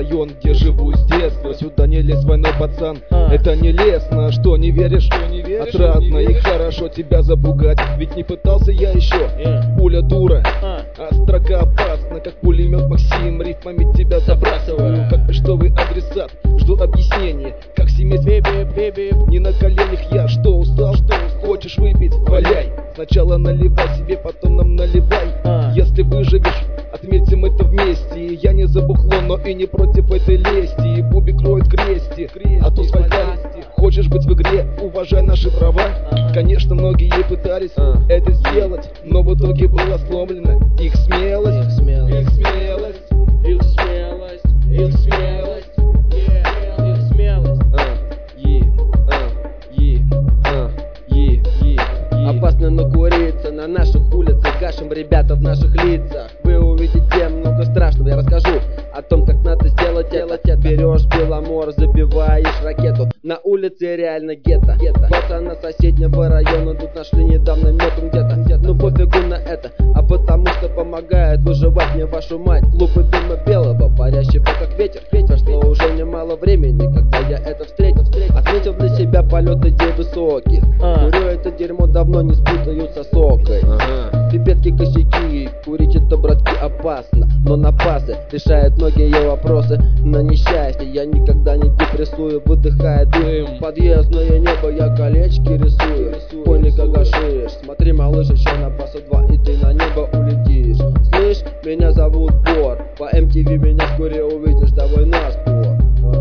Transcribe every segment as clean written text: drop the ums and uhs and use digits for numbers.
район, где живу с детства. Сюда не лезь, двойной пацан, это не лестно. Что не веришь? Отрадно и хорошо тебя запугать, ведь не пытался я еще. Пуля дура, а строка опасна, как пулемет Максим. Рифмами тебя забрасываю, как почтовый адресат. Жду объяснения, как семейство. Не на коленях я, что устал? Хочешь выпить? Валяй. Сначала наливай себе, потом нам наливай. Если выживешь, отметим это вместе. Я не за бухло, но и не против этой лести. И Бубик роет крести, а то свалялись. Хочешь быть в игре, уважай наши права. Конечно, многие пытались это сделать, но в итоге была сломлена их смелость. Их смелость, их смелость, их смелость, их смелость. Опасно накуриться на наших улицах, гашем ребята в наших лицах. Вы увидите много страшного, я расскажу о том, как надо сделать это. Берешь Беломор, забиваешь ракету. На улице реально гетто. Пацана соседнего района тут нашли недавно мертвым где-то. Ну пофигу на это, а потому что помогает выживать мне вашу мать. Клубы дыма белого, парящего как ветер. Прошло уже немало времени, когда я это встретил. Отметил для себя полет идей высоких. Курю это дерьмо, давно не спутают со сокой. Пипетки, косяки, курить это, братки, опасно. Но напасы решают многие вопросы. На несчастье я никогда не депрессую. Выдыхая дым, подъездное небо я колечки рисую. Поняли, как гашишь. Смотри, малыш, еще на пасу 2, и ты на небо улетишь. Слышь, меня зовут Бор. По MTV меня вскоре увидишь, давай на спор.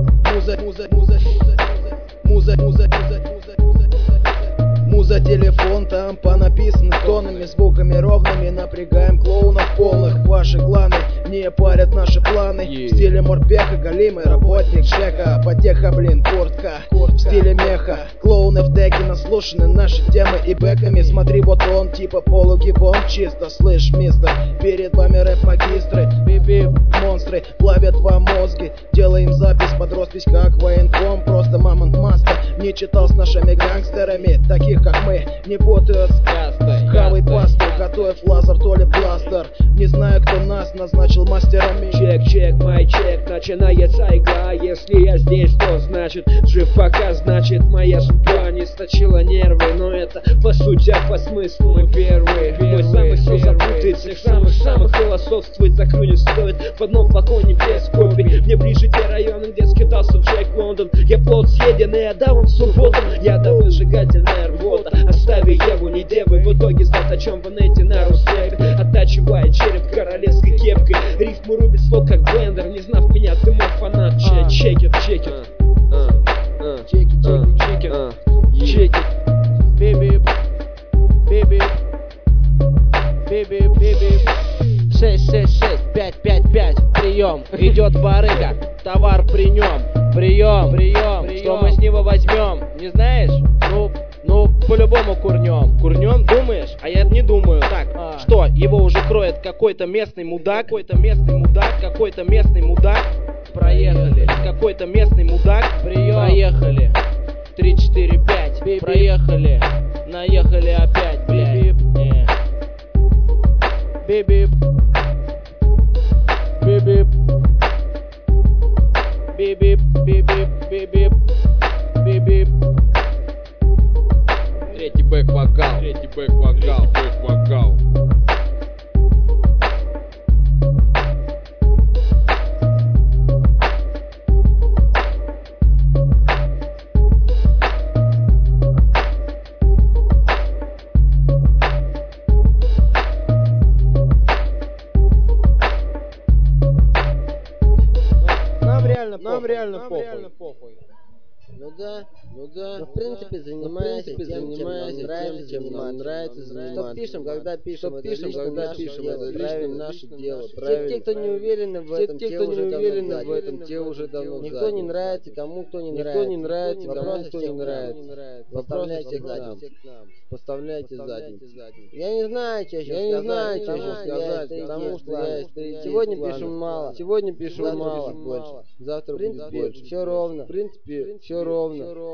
Муза, телефон, там понаписано тонами, звуками ровными. Напрягаем клоунов полных. Ваши кланы не парят наши планы. В стиле морпеха, голимый работник Шека. Потеха, блин, куртка в стиле меха. Клоуны в деке наслушаны наши темы и бэками. Смотри, вот он, типа полугибон, чисто. Слышь, мистер, перед вами рэп-магистры. Монстры плавят вам мозги. Делаем запись под роспись, как военком. Просто мамонт маста не читал с нашими гангстерами. Таких как мы не путают с кастой. Хавай пасту, готовь лазер, то ли бластер. Не знаю, кто нас назначил мастерами. Чек, май чек, начинается игра. Если я здесь, то значит жив пока. Значит моя судьба не сточила нервы. Но это по сути, а по смыслу мы первые. Мой замысел запутает всех самых философствовать за крю не стоит. В одном флаконе без копий. Мне ближе те районы, где скитался Джек Лондон. Я плод съеден и отдал он в субботу. Я дал выжигательная рвота. Остави Еву не девой. В итоге знать, о чем в инете на русек. Оттачивая череп королевской кепкой. Рифму рубит слог как блендер. Не знав меня, ты мой фанат. Чекит. Биби. 666-555, прием, идет барыга, товар при нем, прием, что мы с него возьмем, не знаешь? Ну, по-любому курнем, думаешь? А я не думаю. Так, что, его уже кроет какой-то местный мудак, проехали, какой-то местный мудак, прием, проехали, 3, 4, 5, проехали, наехали опять, блядь. Бип-бип. Третий бэк-вокал. Нам реально похуй. Ну да. Ну, в принципе, занимайся чем нам нравится заниматься. Что пишем, когда пишем, это правильно наше дело. Те, кто не уверены в этом, те уже давно. Никто не нравится, кому кто не нравится. Поставляйте к нам. Поставляйте задницу. Я не знаю, что еще сказать, потому что я сегодня пишу мало, завтра будет больше. Все ровно. В принципе, все ровно.